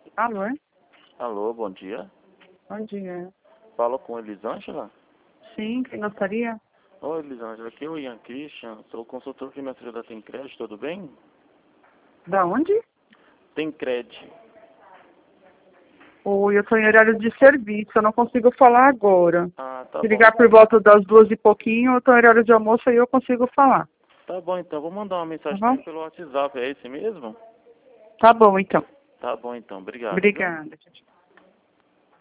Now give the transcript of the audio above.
Alô? Alô, bom dia. Bom dia. Falo com Elisângela? Sim, quem gostaria? Oi, Elisângela, aqui é o Ian Christian, sou consultor financeiro da Tencred, tudo bem? Da onde? Tencred. Oi, eu estou em horário de serviço, eu não consigo falar agora. Ah, tá Se bom. ligar por volta das 2 e pouquinho, eu estou em horário de almoço e eu consigo falar. Tá bom, então, vou mandar uma Tá mensagem bom? também pelo WhatsApp, é esse mesmo? Tá bom, então. Tá bom, então, obrigado, viu? Obrigada.